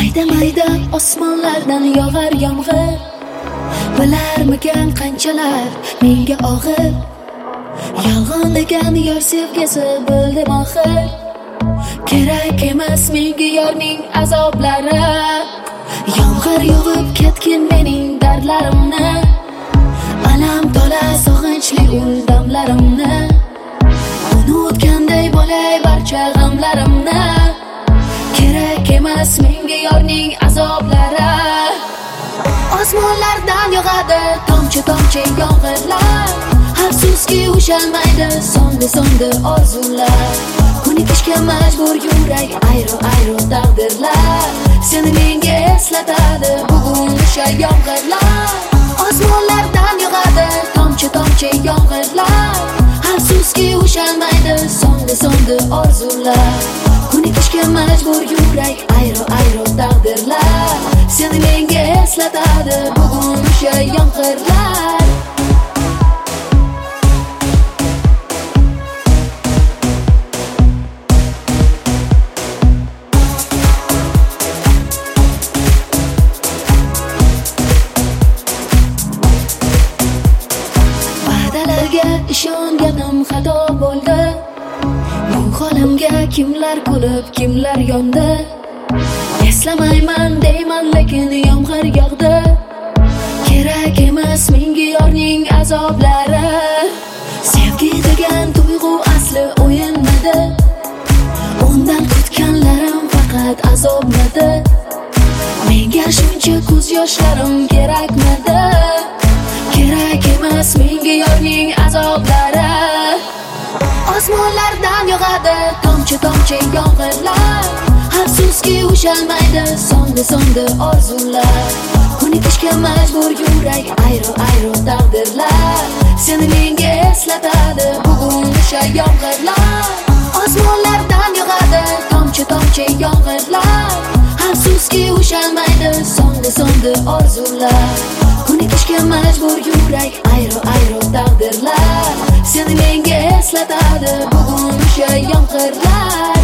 Mayda mayda osmonlardan yog'ar yomg'ir, bilarmikan qanchalar menga og'ir. Yolg'on degan yor sevgisi bildim oxir. Kerak emas menga yorning azoblari. Yomg'ir yog'ib ketgin mening dardlarimni, alam to'la sog'inchli ul damlarimni. Unutganday bo'lay barcha g'amlarimni. Kerak emas menga yorning azoblari. Osmonlardan yog'adi tomchi tomchi yomg'irlar, afsuski ushalmaydi so'ndi orzular. Ko'nikishga majbur yurak ayro taqdirlar. Seni menga eslatadi bugun o'sha yomg'irlar. Osmonlardan yog'adi tomchi tomchi yomg'irlar, afsuski ushalmaydi so'ndi orzular. Ko'nikishga majbur yurak ayro taqdirlar. Seni menga eslatadi bugun o'sha yomg'irlar. Va'dalarga ishonganim xato bo'ldi. Bu holimga kimlar kulib, kimlar yondi. Eslamayman deyman lekin yomg'ir yog'di. Kerak emas menga yorning azoblari. Sevgi degan tuyg'u asli o'yinmidi. Undan kutganlarim faqat azobmidi. Menga shuncha ko'z yoshlarim kerakmidi. Kerak emas menga yorning azoblari. Osmonlardan yog'adi tomchi tomchi yomg'irlar, afsuski ushalmaydi so'ndi orzular. Ko'nikishga majbur yurak ayro taqdirlar. Seni menga eslatadi bugun o'sha yomg'irlar. Osmonlardan yog'adi tomchi tomchi yomg'irlar, afsuski ushalmaydi so'ndi orzular. Ko'nikishga majbur yurak ayro taqdirlar. Seni menga eslatadi bugun o'sha yomg'irlar.